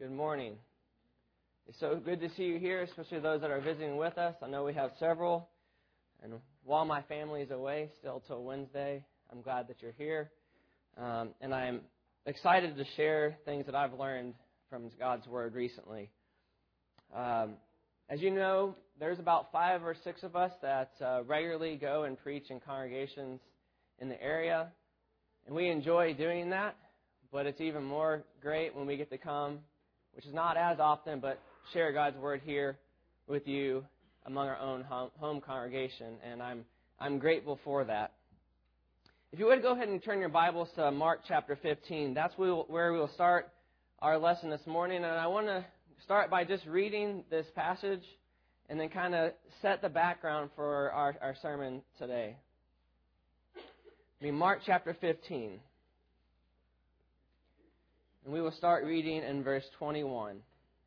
Good morning. It's so good to see you here, especially those that are visiting with us. I know we have several. And while my family is away still till Wednesday, I'm glad that you're here. And I'm excited to share things that I've learned from God's Word recently. As you know, there's about 5 or 6 of us that regularly go and preach in congregations in the area. And we enjoy doing that, but it's even more great when we get to come, which is not as often, but share God's Word here with you among our own home congregation. And I'm grateful for that. If you would go ahead and turn your Bibles to Mark chapter 15, that's where we'll start our lesson this morning. And I want to start by just reading this passage and then kind of set the background for our sermon today. Mark chapter 15. And we will start reading in verse 21.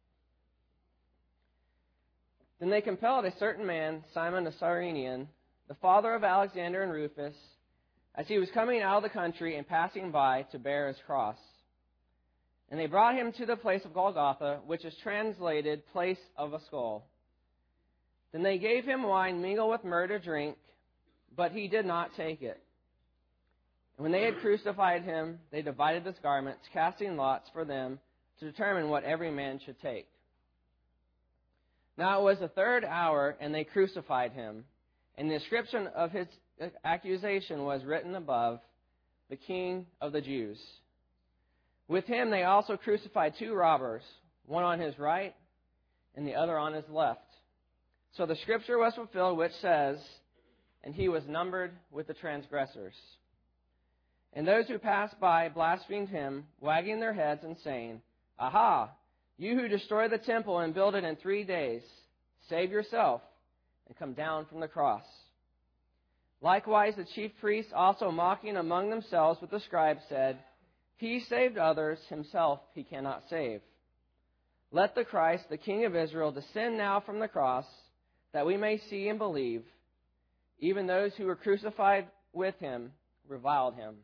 Then they compelled a certain man, Simon the Cyrenian, the father of Alexander and Rufus, as he was coming out of the country and passing by, to bear his cross. And they brought him to the place of Golgotha, which is translated place of a skull. Then they gave him wine mingled with myrrh to drink, but he did not take it. And when they had crucified him, they divided his garments, casting lots for them to determine what every man should take. Now it was the 3rd hour, and they crucified him. And the inscription of his accusation was written above, "The King of the Jews." With him they also crucified 2 robbers, one on his right and the other on his left. So the scripture was fulfilled which says, "And he was numbered with the transgressors." And those who passed by blasphemed him, wagging their heads and saying, "Aha! You who destroy the temple and build it in 3 days, save yourself and come down from the cross." Likewise the chief priests, also mocking among themselves with the scribes, said, "He saved others, himself he cannot save. Let the Christ, the King of Israel, descend now from the cross, that we may see and believe." Even those who were crucified with him reviled him.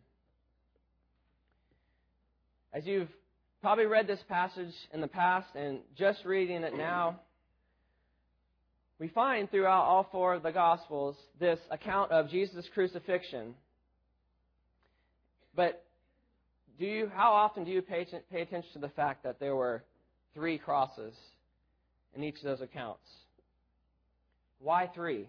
As you've probably read this passage in the past and just reading it now, we find throughout all 4 of the Gospels this account of Jesus' crucifixion. But how often do you pay attention to the fact that there were 3 crosses in each of those accounts? Why 3?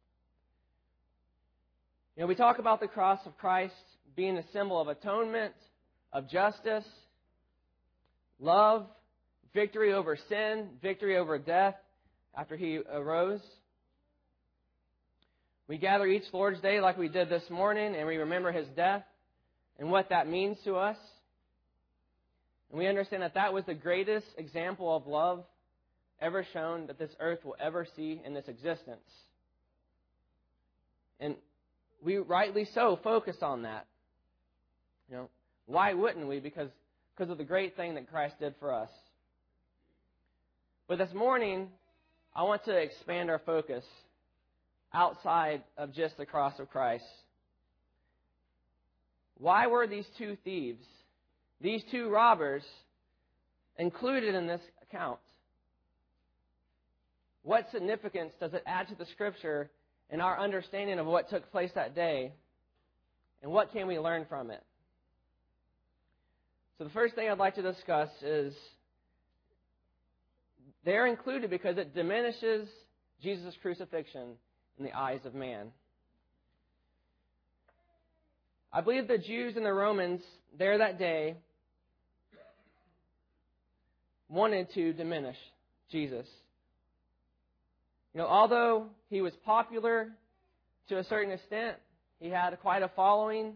We talk about the cross of Christ being a symbol of atonement, of justice, love, victory over sin, victory over death after he arose. We gather each Lord's Day like we did this morning, and we remember his death and what that means to us. And we understand that that was the greatest example of love ever shown that this earth will ever see in its existence. And we rightly so focus on that. Why wouldn't we? Because of the great thing that Christ did for us. But this morning, I want to expand our focus outside of just the cross of Christ. Why were these 2 thieves, these 2 robbers, included in this account? What significance does it add to the Scripture and our understanding of what took place that day? And what can we learn from it? So the first thing I'd like to discuss is they're included because it diminishes Jesus' crucifixion in the eyes of man. I believe the Jews and the Romans there that day wanted to diminish Jesus. Although he was popular to a certain extent, he had quite a following.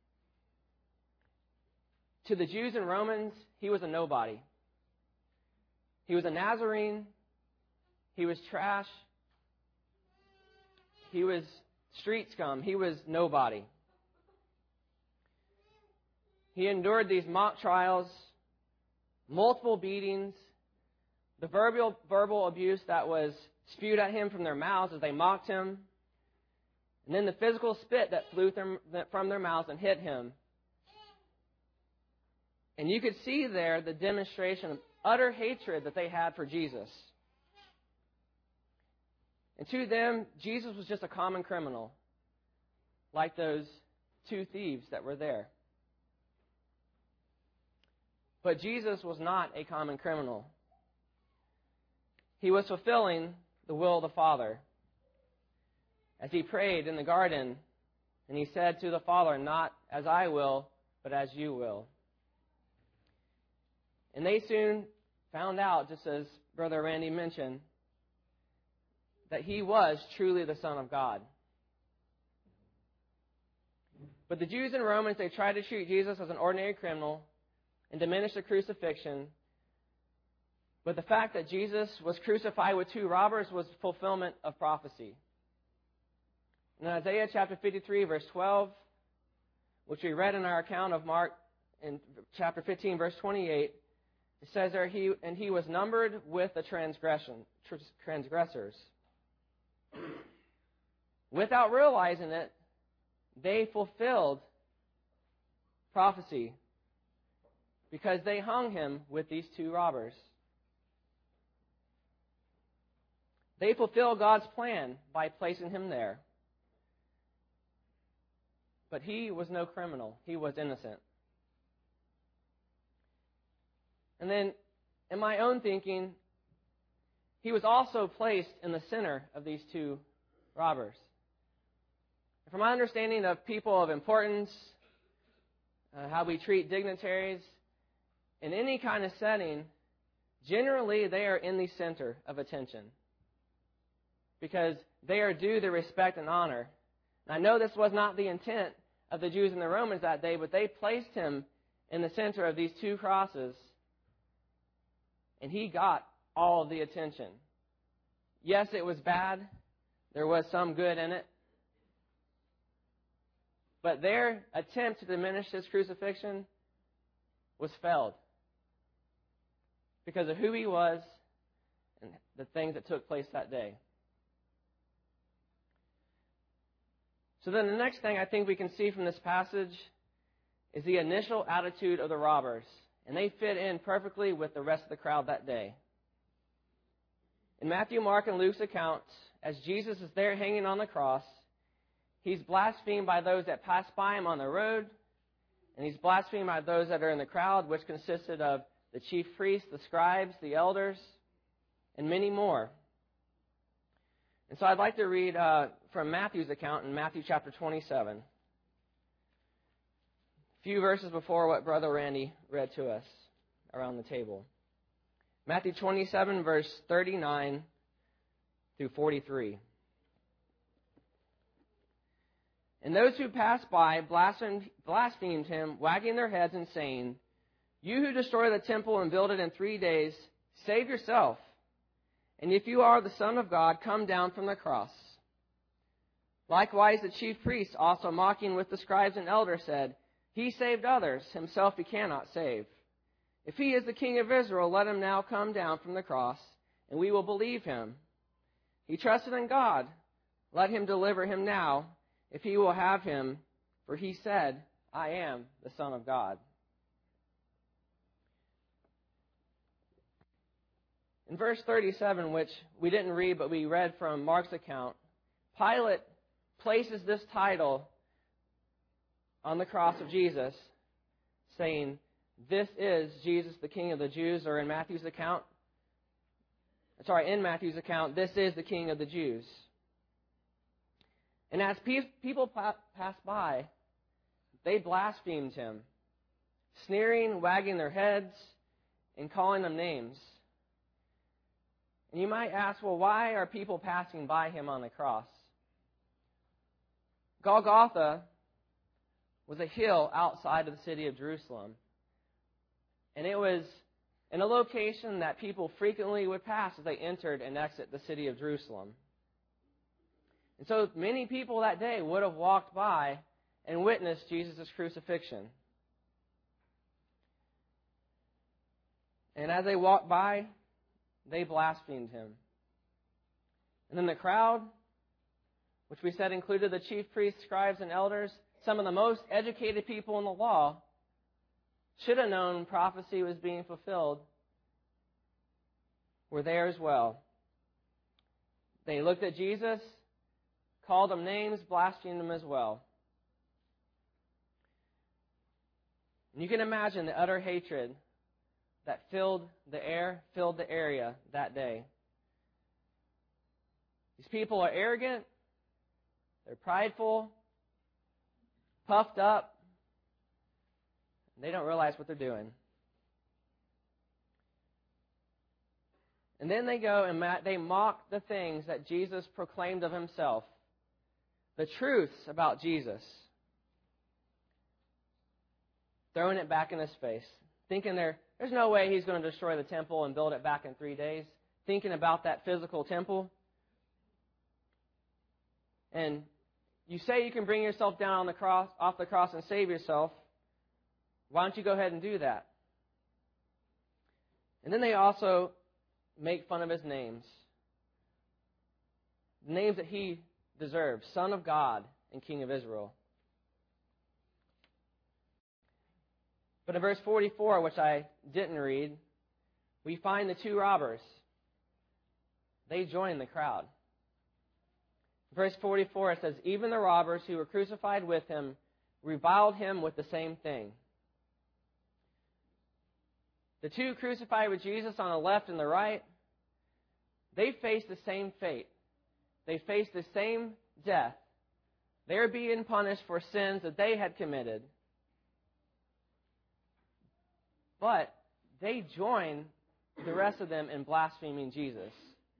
To the Jews and Romans, he was a nobody. He was a Nazarene. He was trash. He was street scum. He was nobody. He endured these mock trials, multiple beatings, the verbal abuse that was spewed at him from their mouths as they mocked him, and then the physical spit that flew from their mouths and hit him. And you could see there the demonstration of utter hatred that they had for Jesus. And to them, Jesus was just a common criminal, like those two thieves that were there. But Jesus was not a common criminal. He was fulfilling the will of the Father. As he prayed in the garden, and he said to the Father, "Not as I will, but as you will." And they soon found out, just as Brother Randy mentioned, that he was truly the Son of God. But the Jews and Romans, they tried to treat Jesus as an ordinary criminal and diminish the crucifixion. But the fact that Jesus was crucified with two robbers was fulfillment of prophecy. In Isaiah chapter 53, verse 12, which we read in our account of Mark in chapter 15, verse 28, it says there, he was numbered with the transgressors. Without realizing it, they fulfilled prophecy because they hung him with these two robbers. They fulfilled God's plan by placing him there. But he was no criminal. He was innocent. And then, in my own thinking, he was also placed in the center of these two robbers. From my understanding of people of importance, how we treat dignitaries, in any kind of setting, generally they are in the center of attention because they are due the respect and honor. And I know this was not the intent of the Jews and the Romans that day, but they placed him in the center of these two crosses, and he got all the attention. Yes, it was bad. There was some good in it. But their attempt to diminish his crucifixion was failed because of who he was and the things that took place that day. So then the next thing I think we can see from this passage is the initial attitude of the robbers. And they fit in perfectly with the rest of the crowd that day. In Matthew, Mark, and Luke's accounts, as Jesus is there hanging on the cross, he's blasphemed by those that pass by him on the road, and he's blasphemed by those that are in the crowd, which consisted of the chief priests, the scribes, the elders, and many more. And so I'd like to read from Matthew's account in Matthew chapter 27. A few verses before what Brother Randy read to us around the table. Matthew 27, verse 39 through 43. And those who passed by blasphemed him, wagging their heads and saying, "You who destroy the temple and build it in 3 days, save yourself. And if you are the Son of God, come down from the cross." Likewise the chief priests, also mocking with the scribes and elders, said, "He saved others, himself he cannot save. If he is the King of Israel, let him now come down from the cross, and we will believe him. He trusted in God. Let him deliver him now, if he will have him, for he said, 'I am the Son of God.'" In verse 37, which we didn't read, but we read from Mark's account, Pilate places this title on the cross of Jesus, saying, "This is Jesus, the King of the Jews," or in Matthew's account, "This is the King of the Jews." And as people passed by, they blasphemed him, sneering, wagging their heads, and calling them names. And you might ask, well, why are people passing by him on the cross? Golgotha was a hill outside of the city of Jerusalem. And it was in a location that people frequently would pass as they entered and exit the city of Jerusalem. And so many people that day would have walked by and witnessed Jesus' crucifixion. And as they walked by, they blasphemed him. And then the crowd, which we said included the chief priests, scribes, and elders, some of the most educated people in the law, should have known prophecy was being fulfilled, were there as well. They looked at Jesus, called him names, blasphemed him as well. And you can imagine the utter hatred that filled the air, filled the area that day. These people are arrogant, they're prideful, puffed up, and they don't realize what they're doing. And then they go and they mock the things that Jesus proclaimed of himself, the truths about Jesus, throwing it back in his face, thinking there's no way he's going to destroy the temple and build it back in 3 days, thinking about that physical temple. And you say you can bring yourself down on the cross, off the cross and save yourself. Why don't you go ahead and do that? And then they also make fun of his names. The names that he deserves: Son of God and King of Israel. But in verse 44, which I didn't read, we find the two robbers. They join the crowd. Verse 44, it says, even the robbers who were crucified with him reviled him with the same thing. The two crucified with Jesus on the left and the right, they faced the same fate. They faced the same death. They are being punished for sins that they had committed. But they join the rest of them in blaspheming Jesus.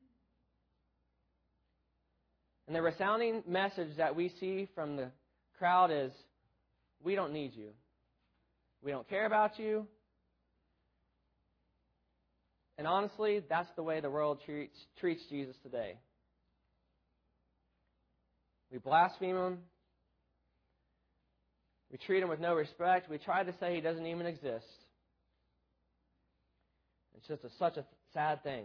And the resounding message that we see from the crowd is, we don't need you. We don't care about you. And honestly, that's the way the world treats Jesus today. We blaspheme him. We treat him with no respect. We try to say he doesn't even exist. It's just such a sad thing.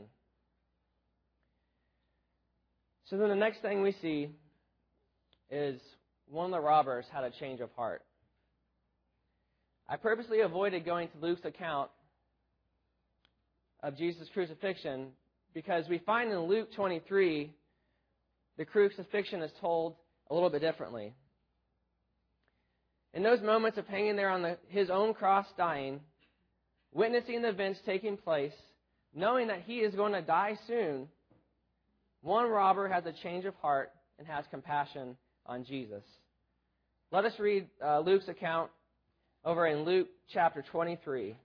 So then the next thing we see is one of the robbers had a change of heart. I purposely avoided going to Luke's account of Jesus' crucifixion because we find in Luke 23 the crucifixion is told a little bit differently. In those moments of hanging there on his own cross dying, witnessing the events taking place, knowing that he is going to die soon, one robber has a change of heart and has compassion on Jesus. Let us read Luke's account over in Luke chapter 23.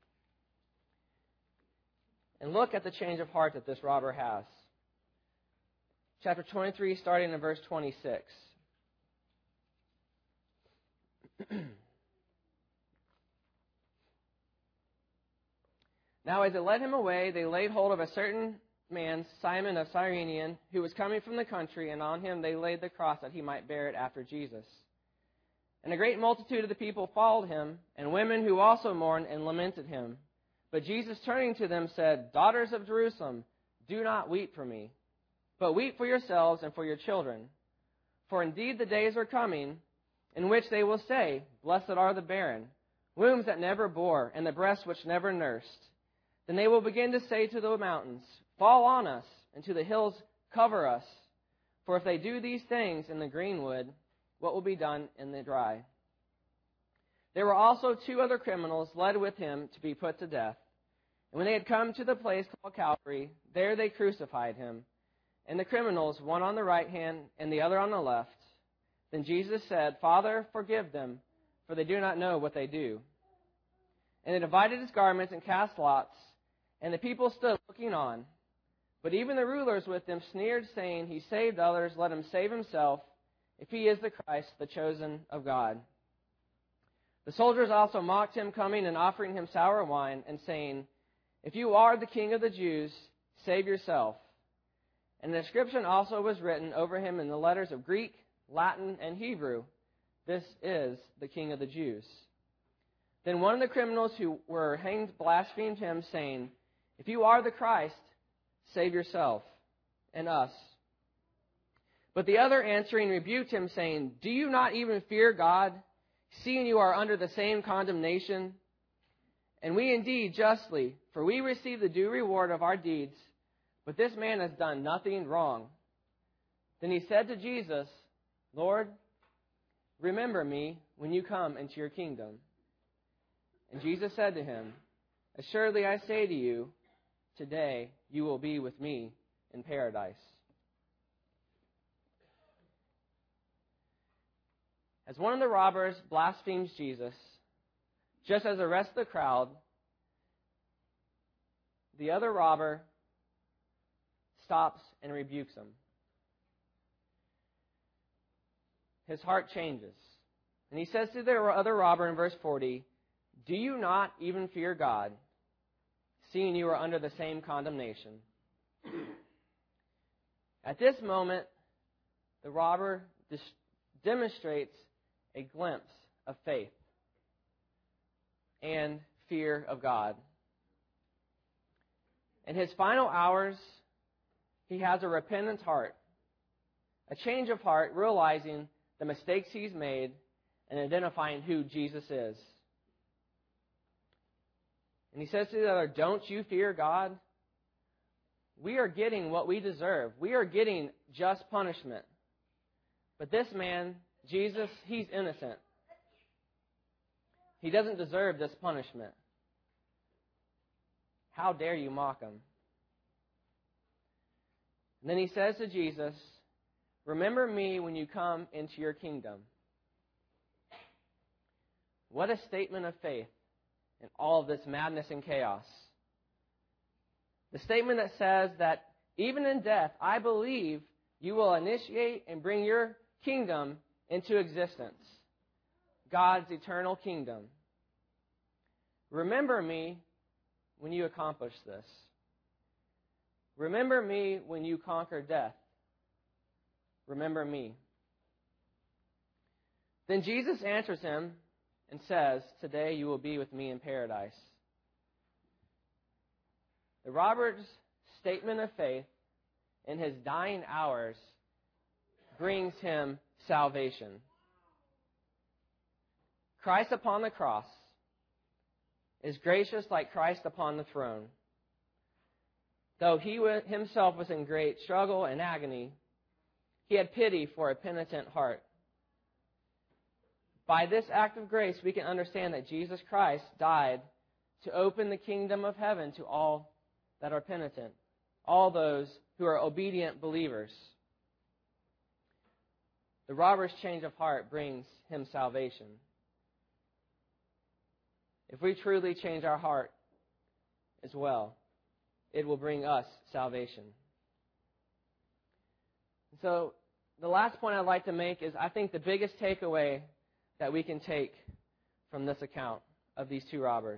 And look at the change of heart that this robber has. Chapter 23, starting in verse 26. Now as they led him away, they laid hold of a certain man, Simon of Cyrene, who was coming from the country, and on him they laid the cross that he might bear it after Jesus. And a great multitude of the people followed him, and women who also mourned and lamented him. But Jesus, turning to them, said, Daughters of Jerusalem, do not weep for me, but weep for yourselves and for your children. For indeed the days are coming in which they will say, Blessed are the barren, wombs that never bore, and the breasts which never nursed. Then they will begin to say to the mountains, Fall on us, and to the hills cover us. For if they do these things in the greenwood, what will be done in the dry? There were also two other criminals led with him to be put to death. And when they had come to the place called Calvary, there they crucified him, and the criminals, one on the right hand and the other on the left. Then Jesus said, Father, forgive them, for they do not know what they do. And they divided his garments and cast lots, and the people stood looking on. But even the rulers with them sneered, saying, He saved others, let him save himself, if he is the Christ, the chosen of God. The soldiers also mocked him, coming and offering him sour wine, and saying, If you are the King of the Jews, save yourself. And an inscription also was written over him in the letters of Greek, Latin, and Hebrew, This is the King of the Jews. Then one of the criminals who were hanged blasphemed him, saying, If you are the Christ, save yourself and us. But the other answering rebuked him, saying, Do you not even fear God, seeing you are under the same condemnation? And we indeed justly, for we receive the due reward of our deeds, but this man has done nothing wrong. Then he said to Jesus, Lord, remember me when you come into your kingdom. And Jesus said to him, Assuredly I say to you, today you will be with me in paradise. As one of the robbers blasphemes Jesus, just as the rest of the crowd, the other robber stops and rebukes him. His heart changes. And he says to the other robber in verse 40, Do you not even fear God, seeing you are under the same condemnation? At this moment, the robber demonstrates a glimpse of faith and fear of God. In his final hours, he has a repentant heart, a change of heart, realizing the mistakes he's made and identifying who Jesus is. And he says to the other, Don't you fear God? We are getting what we deserve. We are getting just punishment. But this man, Jesus, he's innocent. He doesn't deserve this punishment. How dare you mock him? And then he says to Jesus, Remember me when you come into your kingdom. What a statement of faith in all of this madness and chaos. The statement that says that even in death, I believe you will initiate and bring your kingdom into existence. God's eternal kingdom. Remember me when you accomplish this. Remember me when you conquer death. Remember me. Then Jesus answers him and says, Today you will be with me in paradise. The robber's statement of faith in his dying hours brings him salvation. Christ upon the cross is gracious like Christ upon the throne. Though he himself was in great struggle and agony, he had pity for a penitent heart. By this act of grace, we can understand that Jesus Christ died to open the kingdom of heaven to all that are penitent, all those who are obedient believers. The robber's change of heart brings him salvation. If we truly change our heart as well, it will bring us salvation. So, the last point I'd like to make is I think the biggest takeaway that we can take from this account of these two robbers.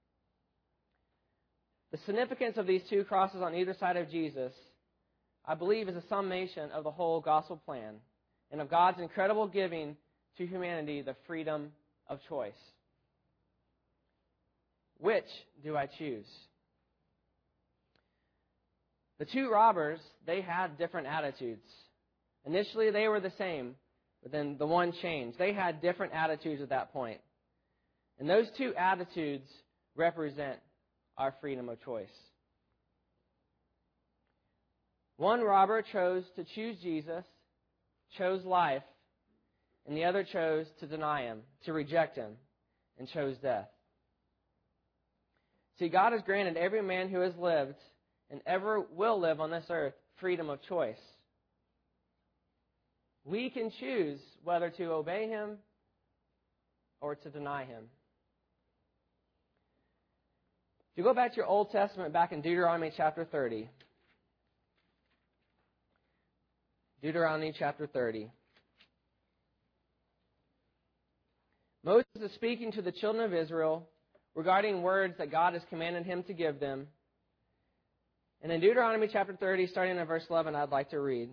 The significance of these two crosses on either side of Jesus, I believe, is a summation of the whole gospel plan and of God's incredible giving to humanity the freedom of choice. Which do I choose? The two robbers, they had different attitudes. Initially, they were the same, but then the one changed. They had different attitudes at that point. And those two attitudes represent our freedom of choice. One robber chose to choose Jesus, chose life, and the other chose to deny him, to reject him, and chose death. See, God has granted every man who has lived and ever will live on this earth freedom of choice. We can choose whether to obey him or to deny him. If you go back to your Old Testament, back in Deuteronomy chapter 30. Deuteronomy chapter 30. Moses is speaking to the children of Israel regarding words that God has commanded him to give them. And in Deuteronomy chapter 30, starting in verse 11, I'd like to read.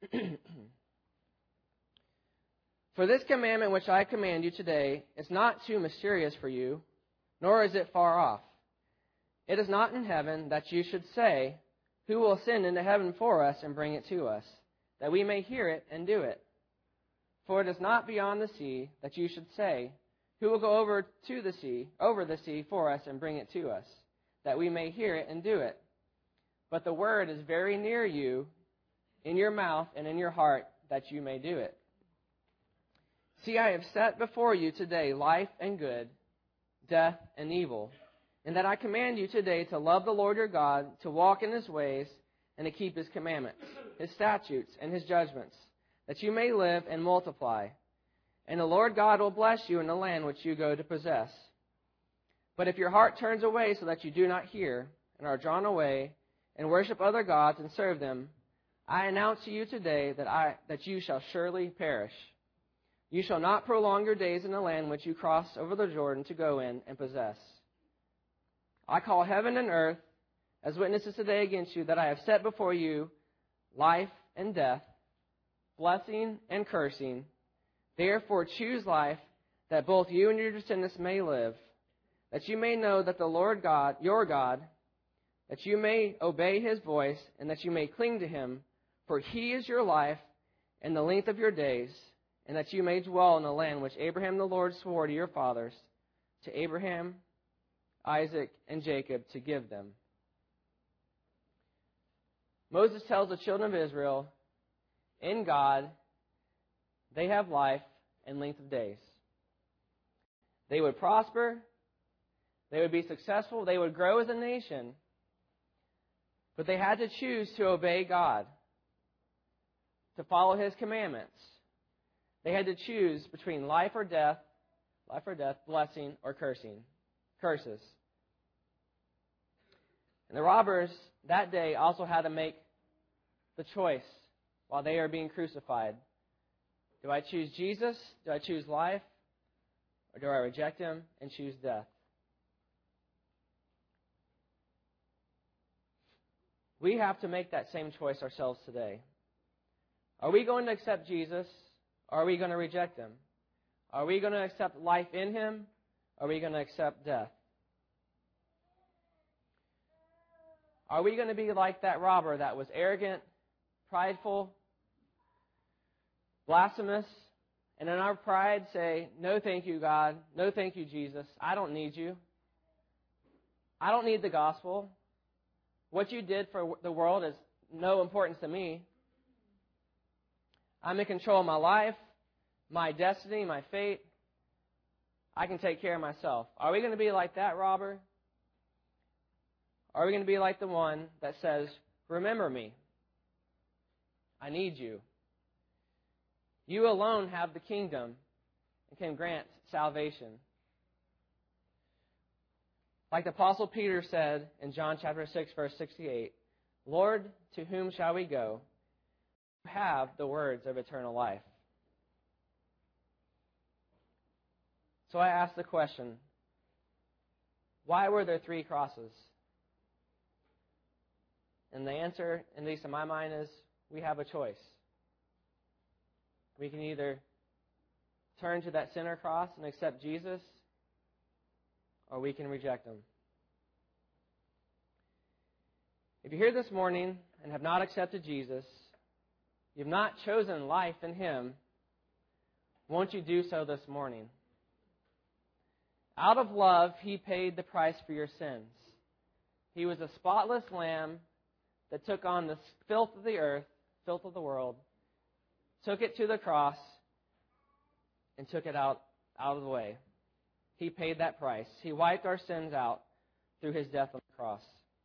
For this commandment which I command you today is not too mysterious for you, nor is it far off. It is not in heaven that you should say, Who will ascend into heaven for us and bring it to us, that we may hear it and do it? For it is not beyond the sea that you should say, who will go over the sea for us and bring it to us, that we may hear it and do it. But the word is very near you, in your mouth and in your heart, that you may do it. See, I have set before you today life and good, death and evil, and that I command you today to love the Lord your God, to walk in His ways, and to keep His commandments, His statutes, and His judgments, that you may live and multiply. And the Lord God will bless you in the land which you go to possess. But if your heart turns away so that you do not hear, and are drawn away, and worship other gods and serve them, I announce to you today that you shall surely perish. You shall not prolong your days in the land which you cross over the Jordan to go in and possess. I call heaven and earth as witnesses today against you that I have set before you life and death, blessing and cursing. Therefore choose life, that both you and your descendants may live, that you may know that the Lord God, your God, that you may obey His voice, and that you may cling to Him, for He is your life and the length of your days, and that you may dwell in the land which Abraham the Lord swore to your fathers, to Abraham, Isaac, and Jacob, to give them. Moses tells the children of Israel, in God, they have life and length of days. They would prosper, they would be successful, they would grow as a nation, but they had to choose to obey God, to follow His commandments. They had to choose between life or death, blessing or curses. And the robbers that day also had to make the choice while they are being crucified. Do I choose Jesus? Do I choose life? Or do I reject Him and choose death? We have to make that same choice ourselves today. Are we going to accept Jesus? Or are we going to reject Him? Are we going to accept life in Him? Or are we going to accept death? Are we going to be like that robber that was arrogant, prideful, blasphemous, and in our pride say, no thank you, God. No thank you, Jesus. I don't need you. I don't need the gospel. What you did for the world is no importance to me. I'm in control of my life, my destiny, my fate. I can take care of myself. Are we going to be like that robber? Are we going to be like the one that says, remember me. I need you. You alone have the kingdom and can grant salvation. Like the Apostle Peter said in John chapter 6, verse 68, Lord, to whom shall we go? You have the words of eternal life. So I ask the question, why were there 3 crosses? And the answer, at least in my mind, is we have a choice. We can either turn to that center cross and accept Jesus, or we can reject Him. If you're here this morning and have not accepted Jesus, you've not chosen life in Him, won't you do so this morning? Out of love, He paid the price for your sins. He was a spotless lamb that took on the filth of the earth, filth of the world, took it to the cross, and took it out of the way. He paid that price. He wiped our sins out through His death on the cross.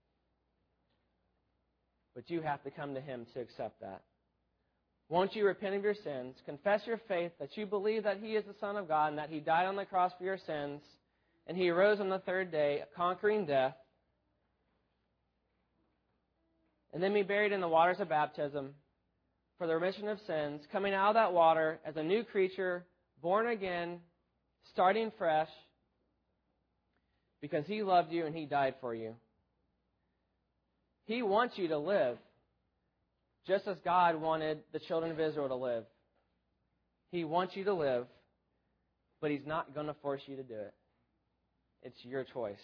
But you have to come to Him to accept that. Won't you repent of your sins, confess your faith that you believe that He is the Son of God and that He died on the cross for your sins, and He arose on the 3rd day, conquering death, and then be buried in the waters of baptism for the remission of sins, coming out of that water as a new creature, born again, starting fresh, because He loved you and He died for you. He wants you to live just as God wanted the children of Israel to live. He wants you to live, but He's not going to force you to do it. It's your choice.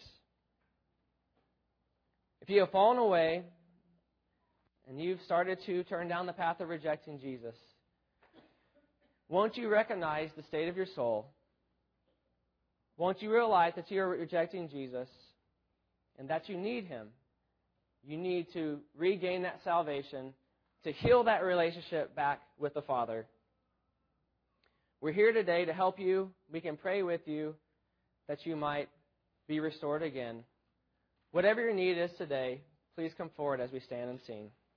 If you have fallen away and you've started to turn down the path of rejecting Jesus, won't you recognize the state of your soul? won't you realize that you are rejecting Jesus and that you need Him? You need to regain that salvation, to heal that relationship back with the Father. We're here today to help you. We can pray with you that you might be restored again. Whatever your need is today, please come forward as we stand and sing.